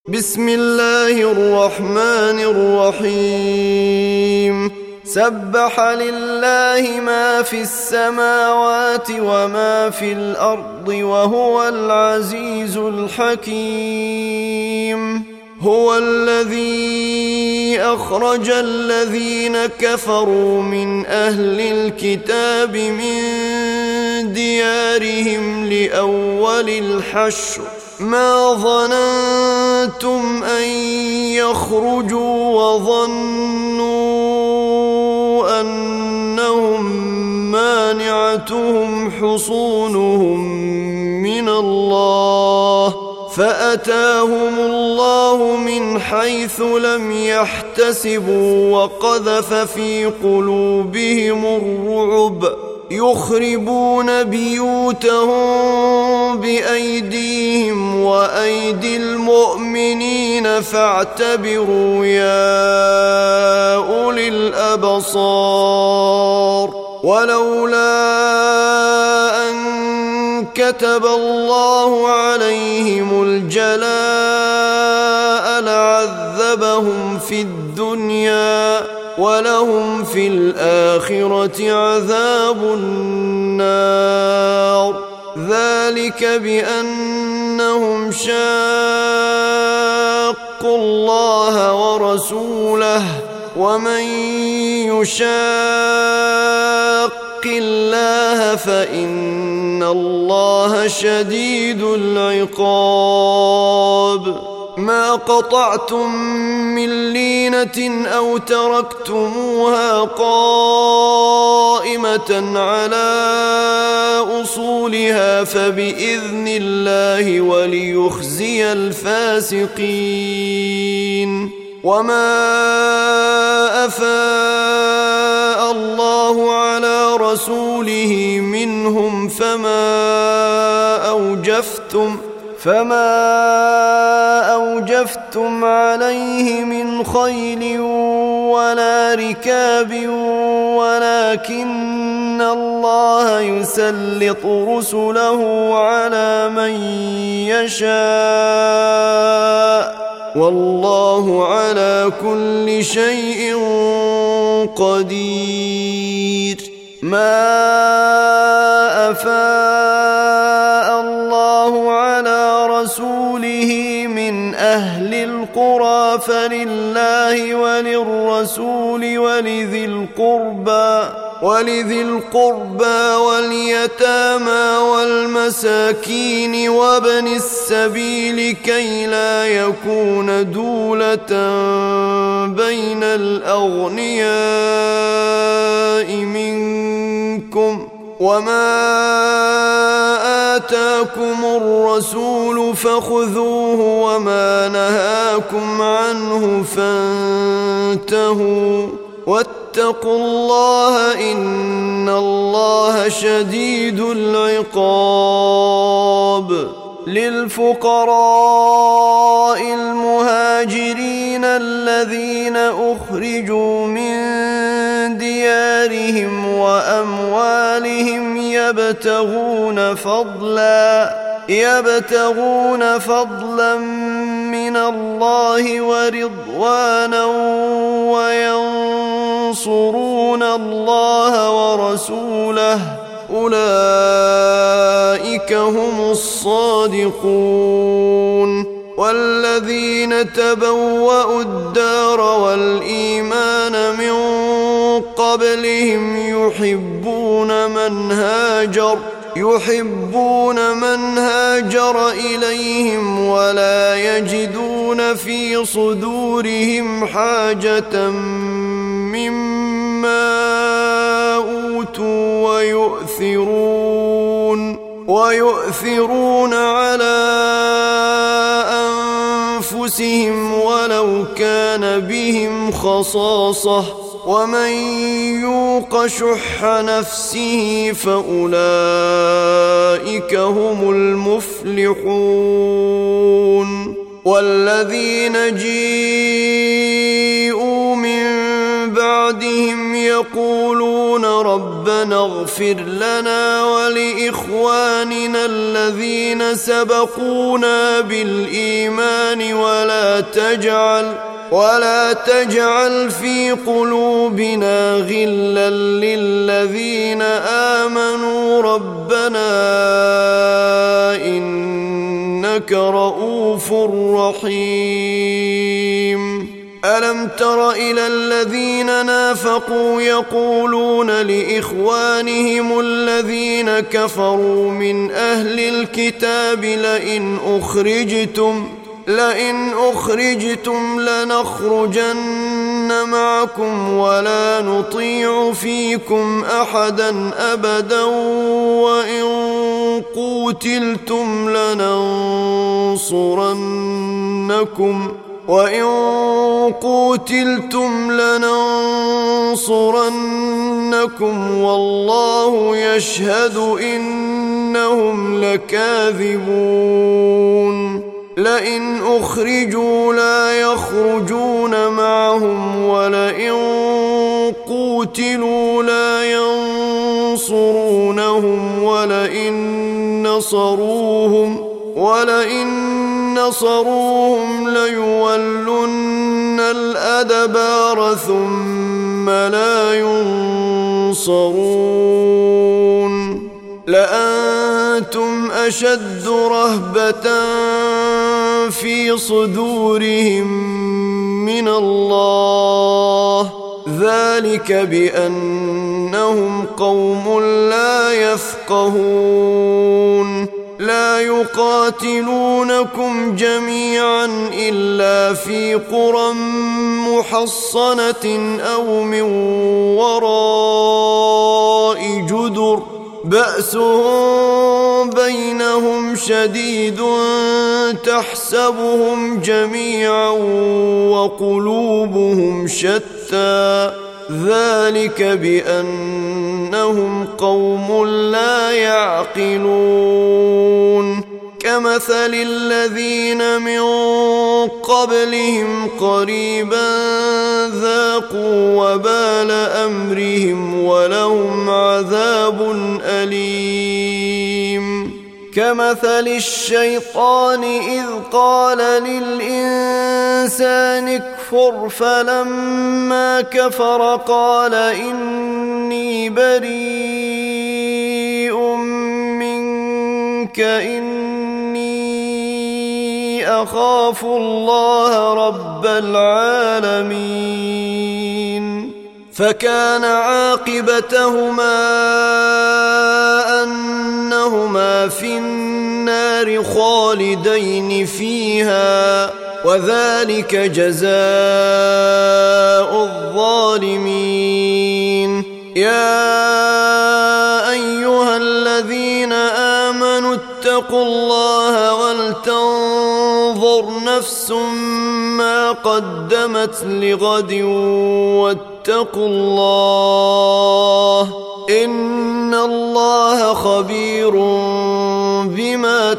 بسم الله الرحمن الرحيم سبح لله ما في السماوات وما في الأرض وهو العزيز الحكيم هو الذي أخرج الذين كفروا من أهل الكتاب من ديارهم لأول الحشر ما ظننتم أن يخرجوا وظنوا أنهم مانعتهم حصونهم من الله فأتاهم الله من حيث لم يحتسبوا وقذف في قلوبهم الرعب يخربون بيوتهم بأيديهم وأيدي المؤمنين فاعتبروا يا أولي الأبصار ولولا أن كتب الله عليهم الجلاء لعذبهم في الدنيا ولهم في الآخرة عذاب النار ذلك بأنهم شاقوا الله ورسوله ومن يشاق الله فإن الله شديد العقاب ما قطعتم من لينة أو تركتموها قائمة على أصولها فبإذن الله وليخزي الفاسقين وما أفاء الله على رسوله منهم فما أوجفتم عليه من خيل ولا ركاب ولكن الله يسلط رسله على من يشاء والله على كل شيء قدير ما أفاء الله على رسوله من أهل القرى فلله وللرسول ولذي القربى واليتامى والمساكين وابن السبيل كي لا يكون دولة بين الأغنياء منكم وما آتاكم الرسول فخذوه وما نهاكم عنه فانتهوا واتقوا الله إن الله شديد العقاب للفقراء المهاجرين الذين أخرجوا من ديارهم وأموالهم يبتغون فضلا من الله ورضوانا وينصرون الله ورسوله أولئك هم الصادقون والذين تبوأوا الدار والإيمان من قبلهم يحبون من هاجر إليهم ولا يجدون في صدورهم حاجة مما أوتوا ويؤثرون على أنفسهم ولو كان بهم خصاصة ومن يوق شح نفسه فأولئك هم المفلحون والذين جاءوا من بعد بعدهم يقولون ربنا اغفر لنا ولإخواننا الذين سبقونا بالإيمان ولا تجعل في قلوبنا غلا للذين آمنوا ربنا إنك رؤوف رحيم. ألم تر إلى الذين نافقوا يقولون لإخوانهم الذين كفروا من أهل الكتاب لئن أخرجتم لنخرجن معكم ولا نطيع فيكم أحدا أبدا وإن قوتلتم لننصرنكم والله يشهد إنهم لكاذبون. لئن أخرجوا لا يخرجون معهم ولئن قوتلوا لا ينصرونهم ولئن نصروهم ليولن الأدبار ثم لا ينصرون. لأنتم أشد رهبة في صدورهم من الله ذلك بأنهم قوم لا يفقهون. لا يقاتلونكم جميعا إلا في قرى محصنة أو من وراء جدر بأسهم بينهم شديد تحسبهم جميعا وقلوبهم شتى ذلك بأنهم قوم لا يعقلون. كمثل الذين من قبلهم قريبا ذاقوا وبال أمرهم ولهم عذاب أليم. كمثل الشيطان إذ قال للإنسان اكفر فلما كفر قال إني بريء منك إني أخاف الله رب العالمين. فكان عاقبتهما أنهما في النار خالدين فيها وذلك جزاء الظالمين. يا أيها الذين آمنوا اتقوا الله ولتنظر نفس ما قدمت لغد واتقوا الله إن الله خبير بما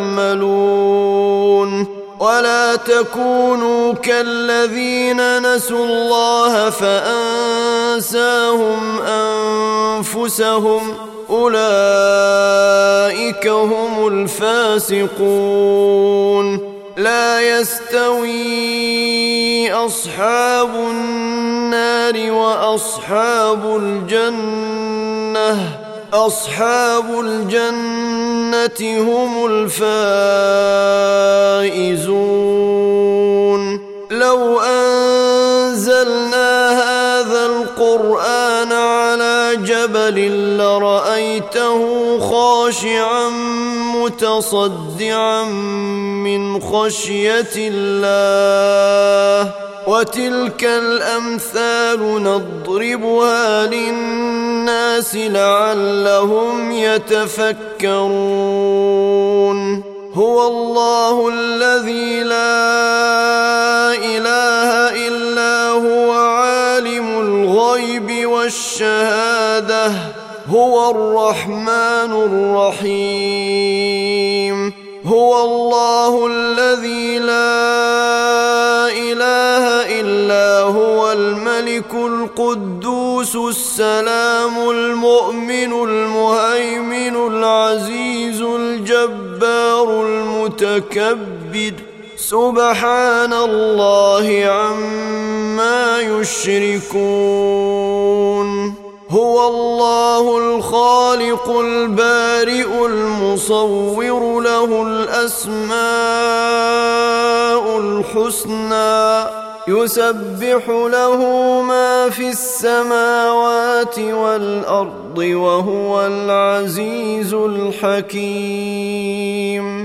تعملون. ولا تكونوا كالذين نسوا الله فأنساهم أنفسهم أولئك هم الفاسقون. لا يستوي أصحاب النار وأصحاب الجنة هم الفائزون. لو أنزلنا هذا القرآن على جبل لرأيته خاشعا متصدعا من خشية الله. وتلك الأمثال نضربها للناس لعلهم يتفكرون. هو الله الذي لا إله إلا هو عالم الغيب والشهادة هو الرحمن الرحيم. هو الله الذي لا إله إلا هو الملك القدوس السلام المؤمن المهيمن العزيز الجبار المتكبر سبحان الله عما يشركون هو الله الخالق البارئ المصور له الأسماء الحسنى يسبح له ما في السماوات والأرض وهو العزيز الحكيم